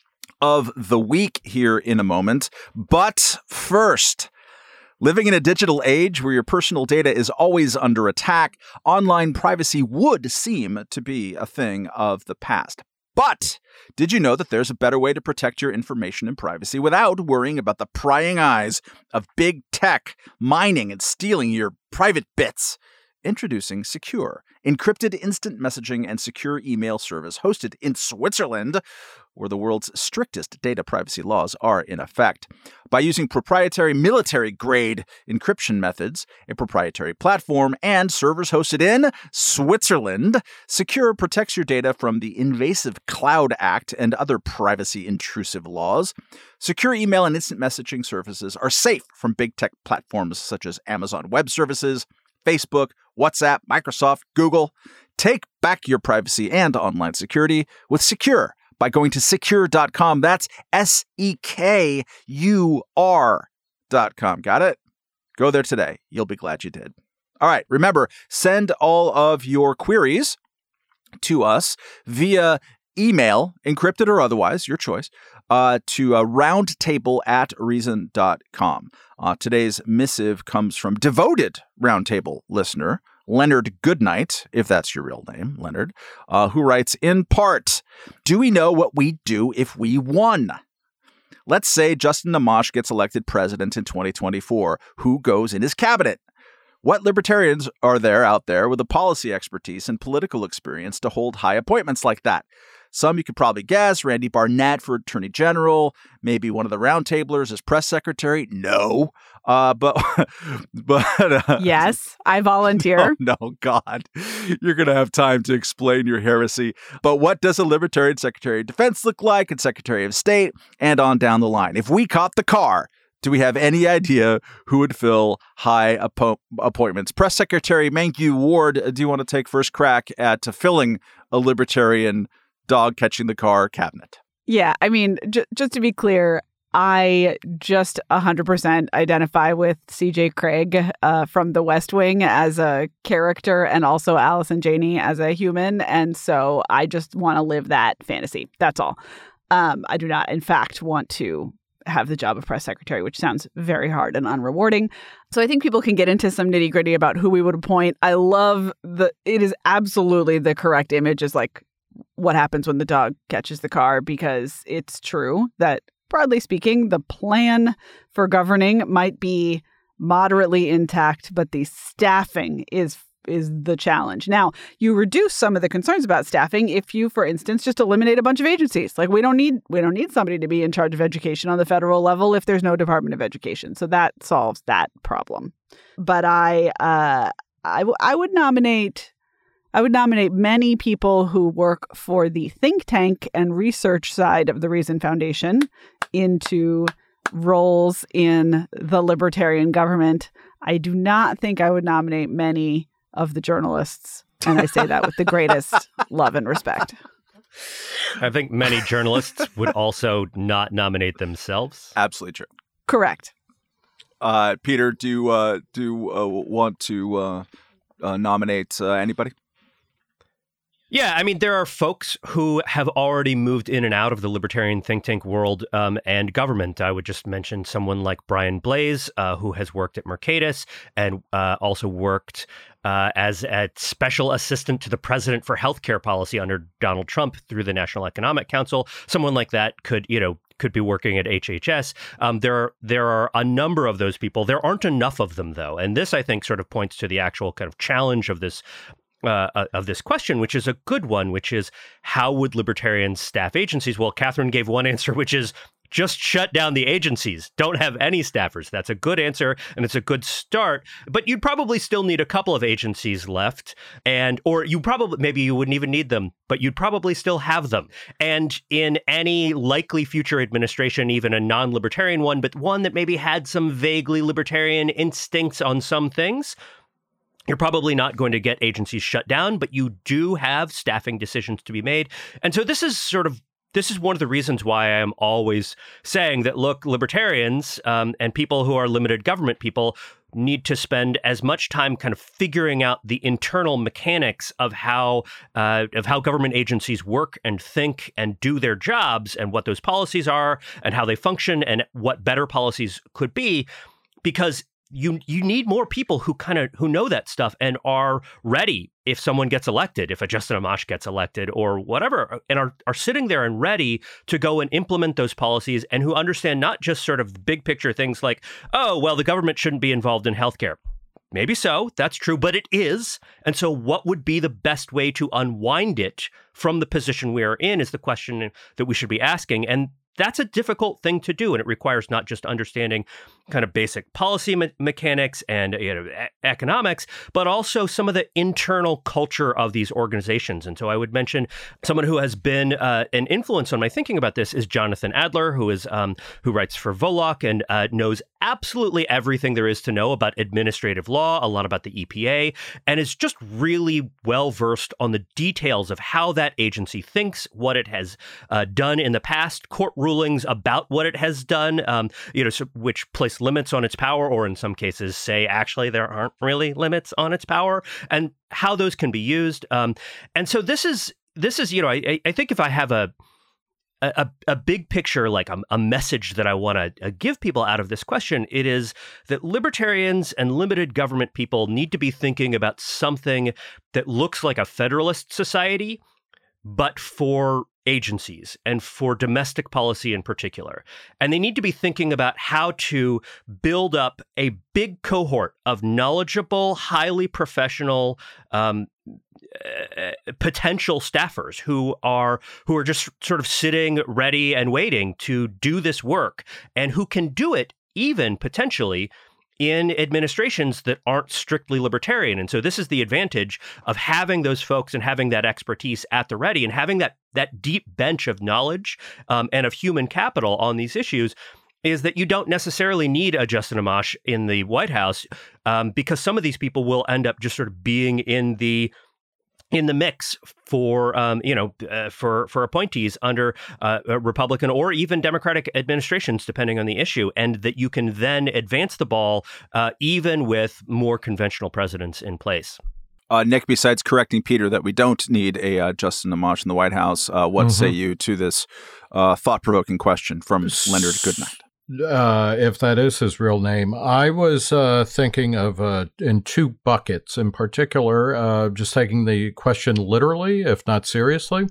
of the week here in a moment, but first. Living in a digital age where your personal data is always under attack, online privacy would seem to be a thing of the past. But did you know that there's a better way to protect your information and privacy without worrying about the prying eyes of big tech mining and stealing your private bits? Introducing Secure, encrypted instant messaging and secure email service hosted in Switzerland, where the world's strictest data privacy laws are in effect. By using proprietary military-grade encryption methods, a proprietary platform, and servers hosted in Switzerland, Secure protects your data from the invasive Cloud Act and other privacy-intrusive laws. Secure email and instant messaging services are safe from big tech platforms such as Amazon Web Services, Facebook, WhatsApp, Microsoft, Google. Take back your privacy and online security with Secure by going to secure dot com. That's S E K U R dot com. Got it? Go there today. You'll be glad you did. All right. Remember, send all of your queries to us via email, encrypted or otherwise, your choice, uh, to uh, roundtable at reason dot com. Uh, today's missive comes from devoted Roundtable listener, Leonard Goodnight, if that's your real name, Leonard, uh, who writes, in part, do we know what we'd do if we won? Let's say Justin Amash gets elected president in twenty twenty-four. Who goes in his cabinet? What libertarians are there out there with the policy expertise and political experience to hold high appointments like that? Some you could probably guess. Randy Barnett for Attorney General. Maybe one of the Roundtablers as press secretary. No. Uh, but, but uh, yes, I volunteer. Oh, no, God. You're going to have time to explain your heresy. But what does a Libertarian Secretary of Defense look like, and Secretary of State, and on down the line? If we caught the car, do we have any idea who would fill high appo- appointments? Press Secretary Mankiw Ward, do you want to take first crack at filling a Libertarian dog catching the car cabinet? Yeah, I mean, j- just to be clear, I just one hundred percent identify with C J Craig uh, from The West Wing as a character and also Allison Janney as a human. And so I just want to live that fantasy. That's all. Um, I do not, in fact, want to have the job of press secretary, which sounds very hard and unrewarding. So I think people can get into some nitty gritty about who we would appoint. I love the, it is absolutely the correct image is like what happens when the dog catches the car, because it's true that broadly speaking, the plan for governing might be moderately intact, but the staffing is is the challenge. Now, you reduce some of the concerns about staffing if you, for instance, just eliminate a bunch of agencies. Like we don't need we don't need somebody to be in charge of education on the federal level if there's no Department of Education. So that solves that problem. But I uh, I, w- I would nominate I would nominate many people who work for the think tank and research side of the Reason Foundation into roles in the libertarian government. I do not think I would nominate many of the journalists, and I say that with the greatest love and respect. I think many journalists would also not nominate themselves. Absolutely true. Correct. Uh, Peter, do you uh, do uh, want to uh, uh, nominate uh, anybody? Yeah, I mean, there are folks who have already moved in and out of the libertarian think tank world um, and government. I would just mention someone like Brian Blase, uh, who has worked at Mercatus and uh, also worked uh, as a special assistant to the president for healthcare policy under Donald Trump through the National Economic Council. Someone like that could, you know, could be working at H H S. Um, there are there are a number of those people. There aren't enough of them, though. And this, I think, sort of points to the actual kind of challenge of this Uh, of this question, which is a good one, which is how would libertarians staff agencies? Well, Catherine gave one answer, which is just shut down the agencies. Don't have any staffers. That's a good answer, and it's a good start. But you'd probably still need a couple of agencies left, and or you probably maybe you wouldn't even need them, but you'd probably still have them. And in any likely future administration, even a non-libertarian one, but one that maybe had some vaguely libertarian instincts on some things, you're probably not going to get agencies shut down, but you do have staffing decisions to be made. And so this is sort of this is one of the reasons why I am always saying that, look, libertarians um, and people who are limited government people need to spend as much time kind of figuring out the internal mechanics of how uh, of how government agencies work and think and do their jobs and what those policies are and how they function and what better policies could be, because You you need more people who kind of who know that stuff and are ready if someone gets elected, if a Justin Amash gets elected or whatever, and are, are sitting there and ready to go and implement those policies and who understand not just sort of big picture things like, oh, well, the government shouldn't be involved in healthcare. Maybe so. That's true, but it is. And so what would be the best way to unwind it from the position we are in is the question that we should be asking. And that's a difficult thing to do, and it requires not just understanding kind of basic policy me- mechanics and you know, e- economics, but also some of the internal culture of these organizations. And so I would mention someone who has been uh, an influence on my thinking about this is Jonathan Adler, who is um, who writes for Volok and uh, knows absolutely everything there is to know about administrative law, a lot about the E P A, and is just really well versed on the details of how that agency thinks, what it has uh, done in the past, court rulings about what it has done, um, you know, so, which place limits on its power, or in some cases say actually there aren't really limits on its power, and how those can be used. Um, and so this is this is you know I, I think if I have a a, a big picture, like a, a message that I want to uh, give people out of this question, it is that libertarians and limited government people need to be thinking about something that looks like a federalist society, but for agencies and for domestic policy in particular. And they need to be thinking about how to build up a big cohort of knowledgeable, highly professional um, uh, potential staffers who are who are just sort of sitting ready and waiting to do this work, and who can do it even potentially in administrations that aren't strictly libertarian. And so this is the advantage of having those folks and having that expertise at the ready and having that that deep bench of knowledge um, and of human capital on these issues, is that you don't necessarily need a Justin Amash in the White House um, because some of these people will end up just sort of being in the in the mix for, um, you know, uh, for for appointees under uh, Republican or even Democratic administrations, depending on the issue, and that you can then advance the ball uh, even with more conventional presidents in place. Uh, Nick, besides correcting Peter that we don't need a uh, Justin Amash in the White House, uh, what mm-hmm. say you to this uh, thought-provoking question from Leonard Goodnight? Uh, if that is his real name, I was uh, thinking of uh, in two buckets in particular, uh, just taking the question literally, if not seriously.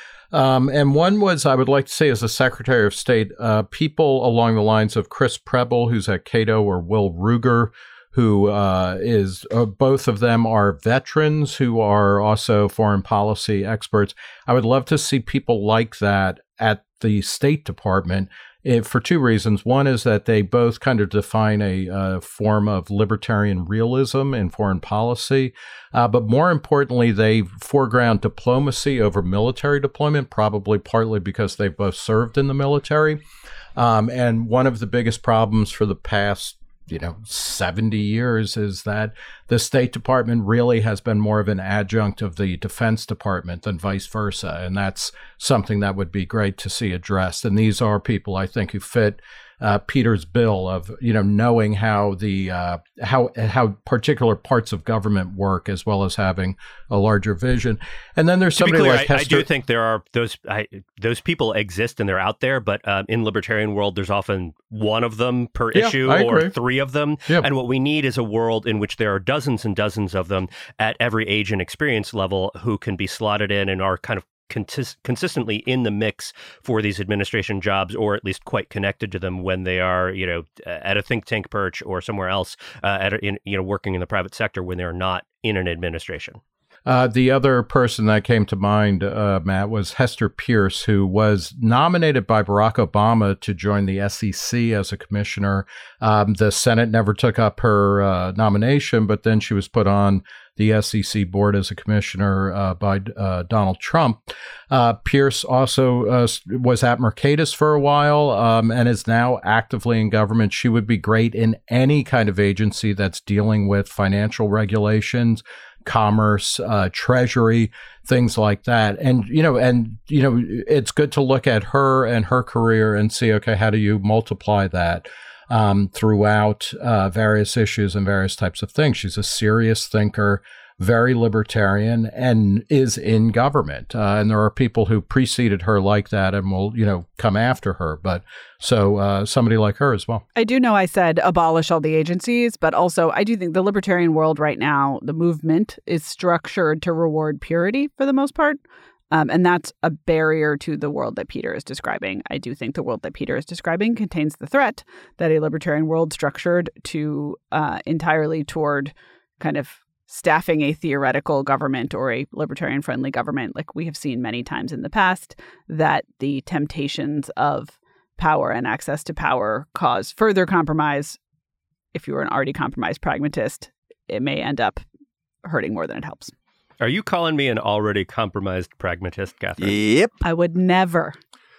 Um, and one was, I would like to say, as a Secretary of State, uh, people along the lines of Chris Preble, who's at Cato, or Will Ruger, who uh, is, uh, both of them are veterans who are also foreign policy experts. I would love to see people like that at the State Department it, for two reasons. One is that they both kind of define a uh, form of libertarian realism in foreign policy. Uh, but more importantly, they foreground diplomacy over military deployment, probably partly because they've both served in the military. Um, and one of the biggest problems for the past you know, seventy years is that the State Department really has been more of an adjunct of the Defense Department than vice versa. And that's something that would be great to see addressed. And these are people, I think, who fit uh, Peter's bill of, you know, knowing how the uh, how how particular parts of government work, as well as having a larger vision. And then there's somebody clear, like I, Hester. I do think there are those I, those people exist and they're out there, but uh, in libertarian world, there's often one of them per yeah, issue I or agree. three of them. Yep. And what we need is a world in which there are dozens and dozens of them at every age and experience level who can be slotted in and are kind of Contis- consistently in the mix for these administration jobs, or at least quite connected to them when they are, you know, at a think tank perch or somewhere else, uh, at a, in, you know, working in the private sector when they're not in an administration. Uh, the other person that came to mind, uh, Matt, was Hester Pierce, who was nominated by Barack Obama to join the S E C as a commissioner. Um, the Senate never took up her uh, nomination, but then she was put on the S E C board as a commissioner uh, by uh, Donald Trump. Uh, Pierce also uh, was at Mercatus for a while um, and is now actively in government. She would be great in any kind of agency that's dealing with financial regulations, commerce, uh, treasury, things like that. And, you know, and, you know, it's good to look at her and her career and see, okay, how do you multiply that um, throughout uh, various issues and various types of things? She's a serious thinker, very libertarian, and is in government. Uh, and there are people who preceded her like that and will, you know, come after her. But so uh, somebody like her as well. I do know I said abolish all the agencies, but also I do think the libertarian world right now, the movement is structured to reward purity for the most part. Um, and that's a barrier to the world that Peter is describing. I do think the world that Peter is describing contains the threat that a libertarian world structured to uh, entirely toward kind of staffing a theoretical government or a libertarian-friendly government, like we have seen many times in the past, that the temptations of power and access to power cause further compromise. If you are an already compromised pragmatist, it may end up hurting more than it helps. Are you calling me an already compromised pragmatist, Catherine? Yep. I would never.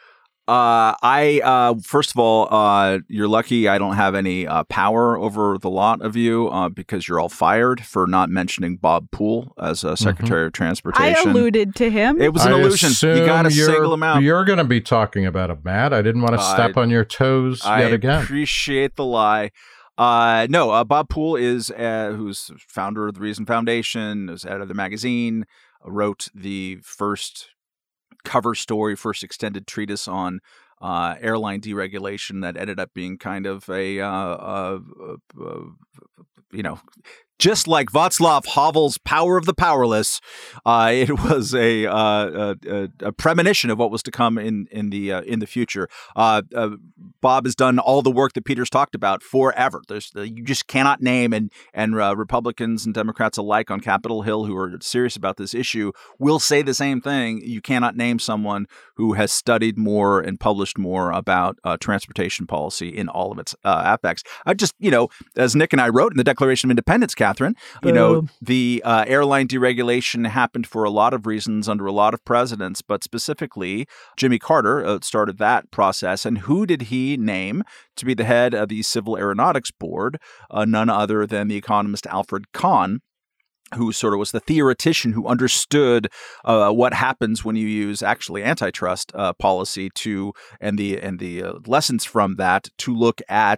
Uh, I, uh, first of all, uh, you're lucky I don't have any uh, power over the lot of you uh, because you're all fired for not mentioning Bob Poole as uh, Secretary mm-hmm. of Transportation. I alluded to him. It was an I illusion. You got to single him out. You're going to be talking about him, Matt. I didn't want to step uh, on your toes I yet again. I appreciate the lie. Uh, no, uh, Bob Poole is uh, who's founder of the Reason Foundation, is editor of the magazine, wrote the first cover story, first extended treatise on uh, airline deregulation that ended up being kind of a, uh, uh, uh, uh, you know, just like Václav Havel's Power of the Powerless, uh, it was a, uh, a a premonition of what was to come in in the uh, in the future. Uh, uh, Bob has done all the work that Peter's talked about forever. There's you just cannot name and and uh, Republicans and Democrats alike on Capitol Hill who are serious about this issue will say the same thing. You cannot name someone who has studied more and published more about uh, transportation policy in all of its uh, aspects. I just you know, as Nick and I wrote in the Declaration of Independence, Catherine, you Boom. know, the uh, airline deregulation happened for a lot of reasons under a lot of presidents, but specifically Jimmy Carter uh, started that process. And who did he name to be the head of the Civil Aeronautics Board? Uh, none other than the economist Alfred Kahn, who sort of was the theoretician who understood uh, what happens when you use actually antitrust uh, policy to and the and the uh, lessons from that to look at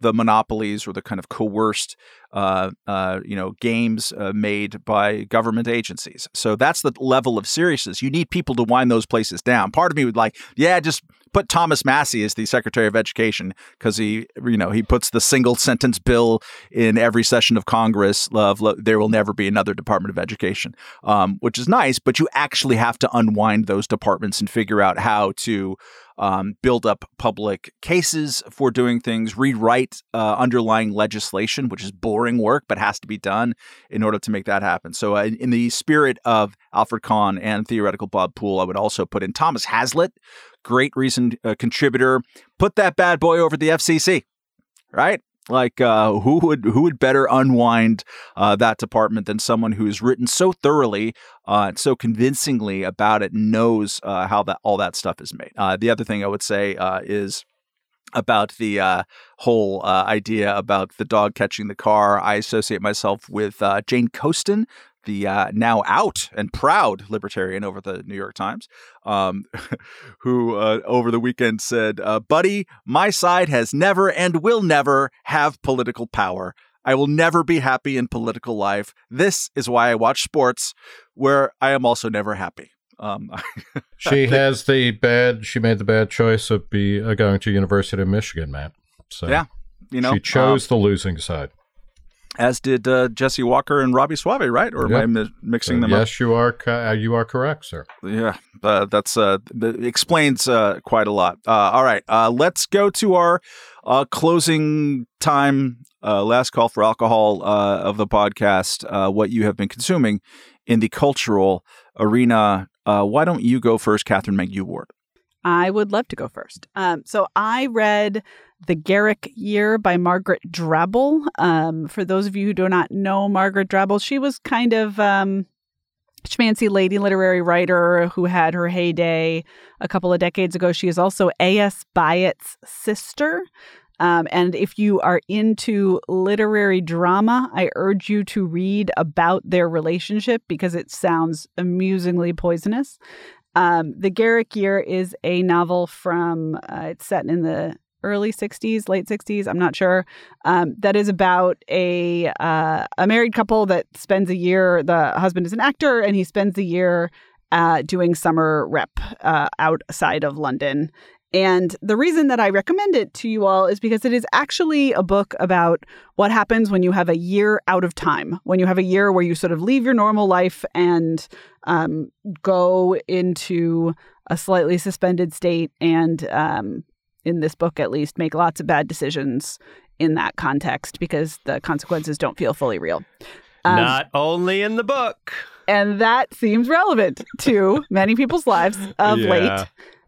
the monopolies or the kind of coerced, uh, uh, you know, games uh, made by government agencies. So that's the level of seriousness. You need people to wind those places down. Part of me would like, yeah, just put Thomas Massie as the Secretary of Education because he, you know, he puts the single sentence bill in every session of Congress of there will never be another Department of Education, um, which is nice. But you actually have to unwind those departments and figure out how to Um, build up public cases for doing things, rewrite uh, underlying legislation, which is boring work, but has to be done in order to make that happen. So uh, in the spirit of Alfred Kahn and theoretical Bob Poole, I would also put in Thomas Hazlitt, great recent uh, contributor. Put that bad boy over the F C C, right? Like uh, who would who would better unwind uh, that department than someone who has written so thoroughly uh, and so convincingly about it, knows uh, how that all that stuff is made. Uh, the other thing I would say uh, is about the uh, whole uh, idea about the dog catching the car. I associate myself with uh, Jane Coaston, the uh, now out and proud libertarian over the New York Times, um, who uh, over the weekend said, uh, buddy, my side has never and will never have political power. I will never be happy in political life. This is why I watch sports, where I am also never happy. Um, she has the bad, she made the bad choice of be uh, going to University of Michigan, Matt. So yeah, you know, she chose um, the losing side. As did uh, Jesse Walker and Robbie Suave, right? Or yep. am I mi- mixing uh, them yes, up? Yes, you are. Uh, you are correct, sir. Yeah, uh, that's uh, that explains uh, quite a lot. Uh, all right, uh, let's go to our uh, closing time, uh, last call for alcohol uh, of the podcast. Uh, what you have been consuming in the cultural arena. Uh, why don't you go first, Catherine Mangue-Ward? I would love to go first. Um, so I read The Garrick Year by Margaret Drabble. Um, for those of you who do not know Margaret Drabble, she was kind of um, schmancy lady literary writer who had her heyday a couple of decades ago. She is also A S Byatt's sister. Um, and if you are into literary drama, I urge you to read about their relationship because it sounds amusingly poisonous. Um, The Garrick Year is a novel from, uh, it's set in the early sixties, late sixties, I'm not sure, um, that is about a uh, a married couple that spends a year, the husband is an actor, and he spends the year uh, doing summer rep uh, outside of London. And the reason that I recommend it to you all is because it is actually a book about what happens when you have a year out of time, when you have a year where you sort of leave your normal life and um, go into a slightly suspended state and, um, in this book at least, make lots of bad decisions in that context because the consequences don't feel fully real. Um, Not only in the book. And that seems relevant to many people's lives of yeah. late.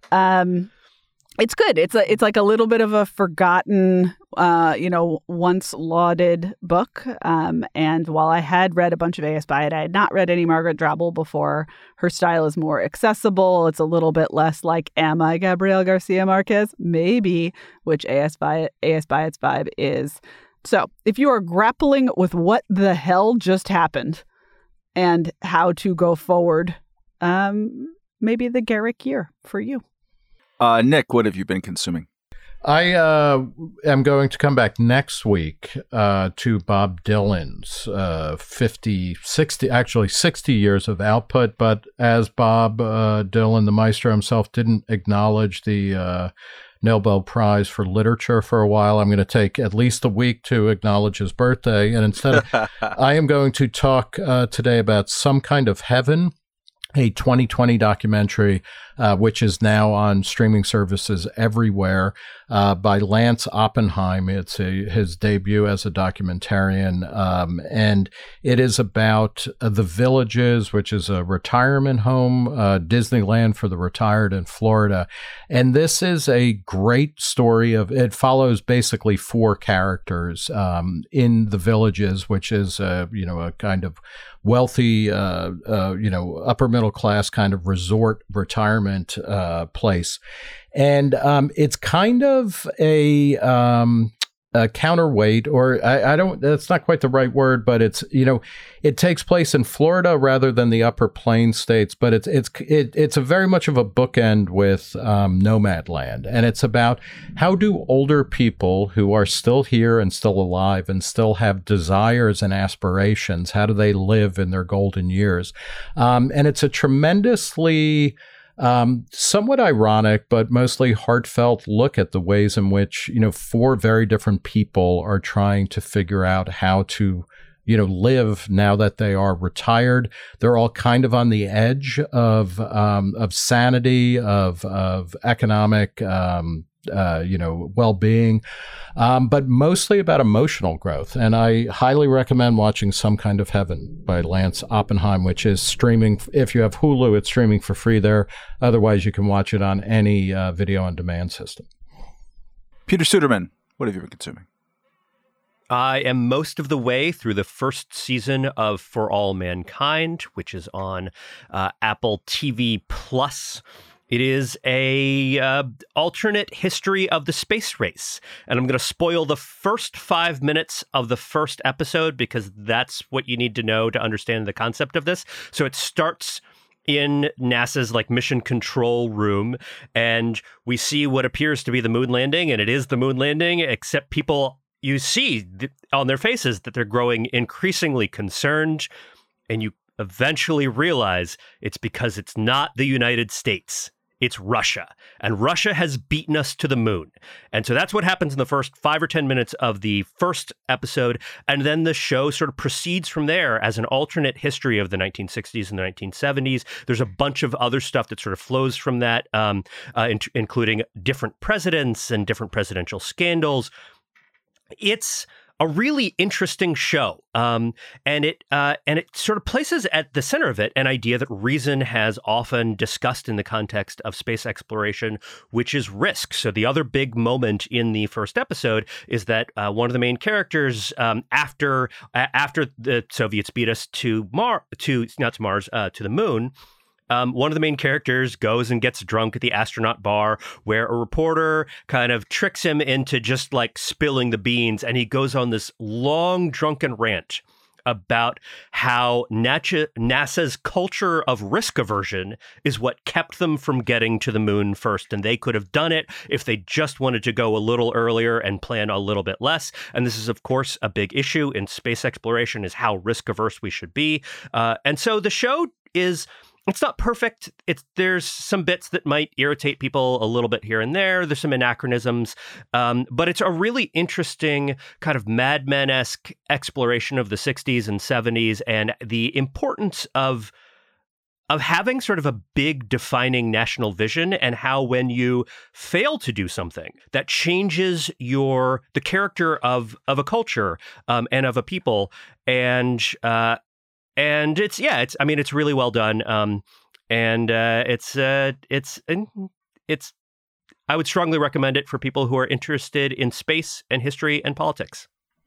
Um It's good. It's a, it's like a little bit of a forgotten, uh, you know, once lauded book. Um, and while I had read a bunch of A S Byatt, I had not read any Margaret Drabble before. Her style is more accessible. It's a little bit less like, am I Gabriel Garcia Marquez? Maybe, which A S Byatt, A S Byatt's vibe is. So if you are grappling with what the hell just happened and how to go forward, um, maybe The Garrick Year for you. Uh, Nick, what have you been consuming? I uh, am going to come back next week uh, to Bob Dylan's uh, fifty, sixty, actually sixty years of output. But as Bob uh, Dylan, the maestro himself, didn't acknowledge the uh, Nobel Prize for Literature for a while, I'm going to take at least a week to acknowledge his birthday. And instead, I am going to talk uh, today about Some Kind of Heaven, a twenty twenty documentary, uh, which is now on streaming services everywhere, uh, by Lance Oppenheim. It's a, his debut as a documentarian, um, and it is about uh, the Villages, which is a retirement home, uh, Disneyland for the retired in Florida. And this is a great story of, it follows basically four characters um, in the Villages, which is, uh, you know, a kind of wealthy, uh, uh, you know, upper middle class kind of resort retirement uh, place. And um, it's kind of a, um, a counterweight, or I, I don't, that's not quite the right word, but it's, you know, it takes place in Florida rather than the upper plains states, but it's, it's, it, it's a very much of a bookend with um, Nomadland. And it's about how do older people who are still here and still alive and still have desires and aspirations, how do they live in their golden years? Um, and it's a tremendously Um, somewhat ironic, but mostly heartfelt look at the ways in which, you know, four very different people are trying to figure out how to, you know, live now that they are retired. They're all kind of on the edge of, um, of sanity, of, of economic, um, uh, you know, well-being, um, but mostly about emotional growth. And I highly recommend watching Some Kind of Heaven by Lance Oppenheim, which is streaming. If you have Hulu, it's streaming for free there. Otherwise, you can watch it on any uh, video-on-demand system. Peter Suderman, what have you been consuming? I am most of the way through the first season of For All Mankind, which is on uh, Apple T V Plus. It is a uh, alternate history of the space race. And I'm going to spoil the first five minutes of the first episode because that's what you need to know to understand the concept of this. So it starts in NASA's like mission control room, and we see what appears to be the moon landing, and it is the moon landing, except people, you see th- on their faces that they're growing increasingly concerned, and you eventually realize it's because it's not the United States. It's Russia, and Russia has beaten us to the moon. And so that's what happens in the first five or ten minutes of the first episode. And then the show sort of proceeds from there as an alternate history of the nineteen sixties and the nineteen seventies. There's a bunch of other stuff that sort of flows from that, um, uh, in- including different presidents and different presidential scandals. It's a really interesting show, um, and it uh, and it sort of places at the center of it an idea that reason has often discussed in the context of space exploration, which is risk. So the other big moment in the first episode is that uh, one of the main characters, um, after uh, after the Soviets beat us to Mars, to not to Mars, uh, to the moon. Um, one of the main characters goes and gets drunk at the astronaut bar where a reporter kind of tricks him into just like spilling the beans. And he goes on this long drunken rant about how NASA's culture of risk aversion is what kept them from getting to the moon first. And they could have done it if they just wanted to go a little earlier and plan a little bit less. And this is, of course, a big issue in space exploration, is how risk averse we should be. Uh, and so the show is... It's not perfect. It's there's some bits that might irritate people a little bit here and there. There's some anachronisms, um, but it's a really interesting kind of Mad Men-esque exploration of the sixties and seventies and the importance of of having sort of a big defining national vision, and how when you fail to do something that changes your the character of of a culture um, and of a people, and uh, And it's, yeah, it's, I mean, it's really well done. Um, and uh, it's, uh, it's, it's, I would strongly recommend it for people who are interested in space and history and politics.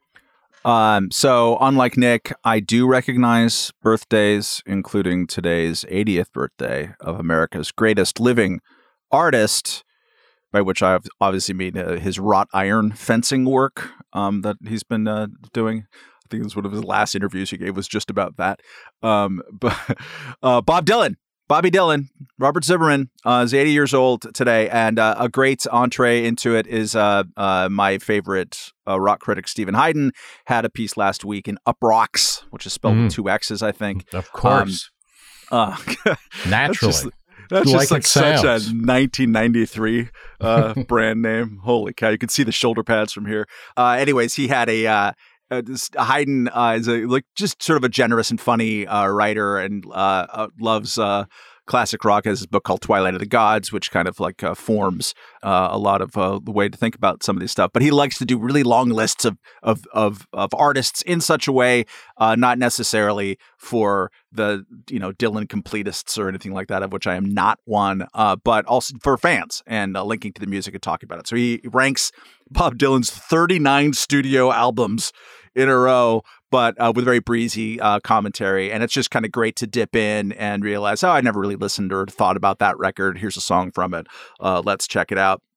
Um, so unlike Nick, I do recognize birthdays, including today's eightieth birthday of America's greatest living artist, by which I obviously mean uh, his wrought iron fencing work um, that he's been uh, doing. I think it was one of his last interviews he gave was just about that. Um, but uh, Bob Dylan, Bobby Dylan, Robert Zimmerman uh, is eighty years old today, and uh, a great entree into it is uh, uh, my favorite uh, rock critic Stephen Hayden had a piece last week in Uproxx, which is spelled mm. with two X's, I think. Of course, um, uh, naturally. That's just, that's like just like such a nineteen ninety-three uh, brand name. Holy cow! You can see the shoulder pads from here. Uh, anyways, he had a. Uh, Uh, this, Hayden uh, is a, like just sort of a generous and funny uh, writer, and uh, uh, loves uh, classic rock. Has a book called Twilight of the Gods, which kind of like uh, forms uh, a lot of uh, the way to think about some of these stuff. But he likes to do really long lists of of of, of artists in such a way, uh, not necessarily for the you know Dylan completists or anything like that, of which I am not one, uh, but also for fans and uh, linking to the music and talking about it. So he ranks Bob Dylan's thirty-nine studio albums in a row, but uh, with very breezy uh, commentary. And it's just kind of great to dip in and realize, oh, I never really listened or thought about that record. Here's a song from it. Uh, let's check it out.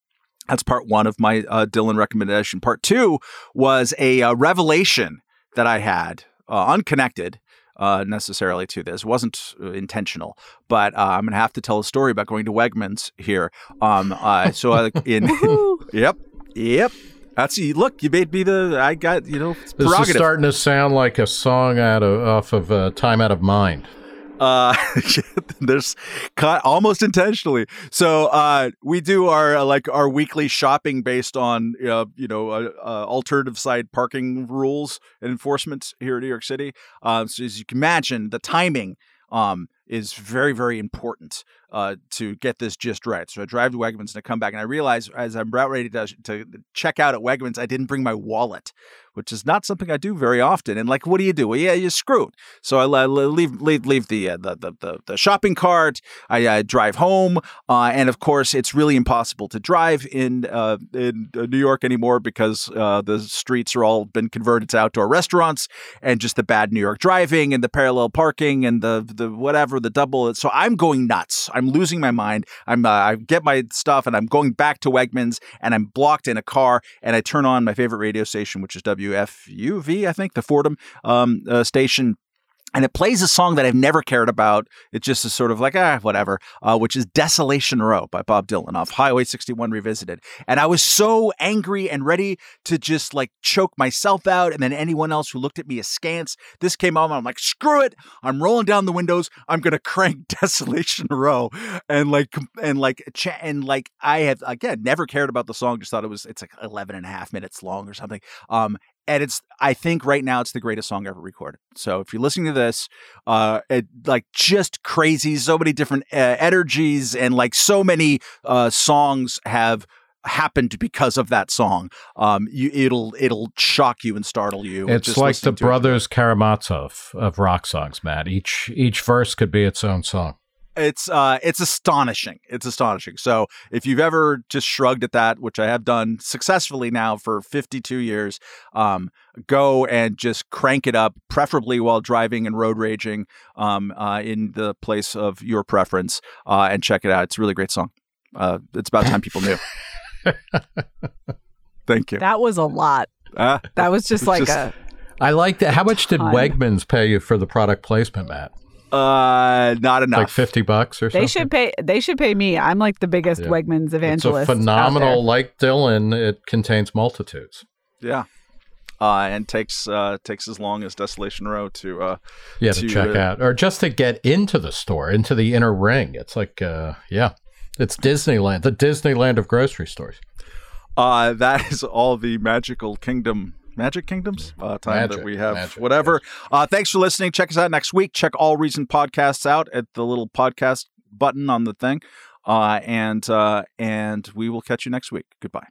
That's part one of my uh, Dylan recommendation. Part two was a uh, revelation that I had, uh, unconnected uh, necessarily to this. It wasn't uh, intentional, but uh, I'm going to have to tell a story about going to Wegmans here. Um, uh, so uh, in, yep, yep. That's look. You made me the. I got you know. It's this is starting to sound like a song out of off of uh, Time Out of Mind. Uh, there's almost intentionally. So uh, we do our uh, like our weekly shopping based on uh, you know uh, uh, alternative side parking rules and enforcement here in New York City. Uh, so as you can imagine, the timing um, is very very important uh, to get this just right. So I drive to Wegmans and I come back and I realize as I'm about ready to, to check out at Wegmans, I didn't bring my wallet, which is not something I do very often. And like, what do you do? Well, yeah, you're screwed. So I leave leave leave the uh, the, the the the shopping cart. I uh, drive home, uh, and of course, it's really impossible to drive in uh, in New York anymore because uh, the streets are all been converted to outdoor restaurants, and just the bad New York driving and the parallel parking and the the whatever the double. So I'm going nuts. I'm losing my mind. I'm uh, I get my stuff and I'm going back to Wegmans and I'm blocked in a car and I turn on my favorite radio station, which is W F U V, I think, the Fordham um, uh, station. And it plays a song that I've never cared about. It just is sort of like, ah, whatever, uh, which is Desolation Row by Bob Dylan off Highway sixty-one Revisited. And I was so angry and ready to just like choke myself out. And then anyone else who looked at me askance, this came on and I'm like, screw it. I'm rolling down the windows. I'm going to crank Desolation Row. And like, and like, and like, I have, again, never cared about the song. Just thought it was, it's like eleven and a half minutes long or something. Um, And it's, I think right now it's the greatest song ever recorded. So if you're listening to this, uh, it, like just crazy, so many different uh, energies and like so many uh, songs have happened because of that song. Um, you, it'll it'll shock you and startle you. It's just like the to Brothers Karamazov of rock songs, Matt. Each each verse could be its own song. It's uh, it's astonishing. It's astonishing. So if you've ever just shrugged at that, which I have done successfully now for fifty-two years, um, go and just crank it up, preferably while driving and road raging um, uh, in the place of your preference, uh, and check it out. It's a really great song. Uh, it's about time people knew. Thank you. That was a lot. Uh, that was just like just, a... I like that. How much did ton. Wegmans pay you for the product placement, Matt? Uh, not enough. Like fifty bucks or something. They should pay. They should pay me. I'm like the biggest yeah. Wegmans evangelist. It's a phenomenal, like Dylan. It contains multitudes. Yeah, uh, and takes uh takes as long as Desolation Row to uh yeah to, to check uh, out or just to get into the store, into the inner ring. It's like uh yeah, it's Disneyland, the Disneyland of grocery stores. Uh, that is all the Magical Kingdom. Magic Kingdoms uh, time magic, that we have magic, whatever uh, thanks for listening. Check us out next week. Check all recent podcasts out at the little podcast button on the thing uh, and uh, and we will catch you next week. Goodbye.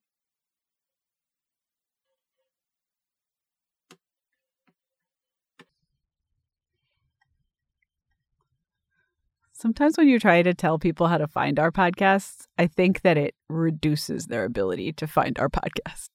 Sometimes when you try to tell people how to find our podcasts, I think that it reduces their ability to find our podcast.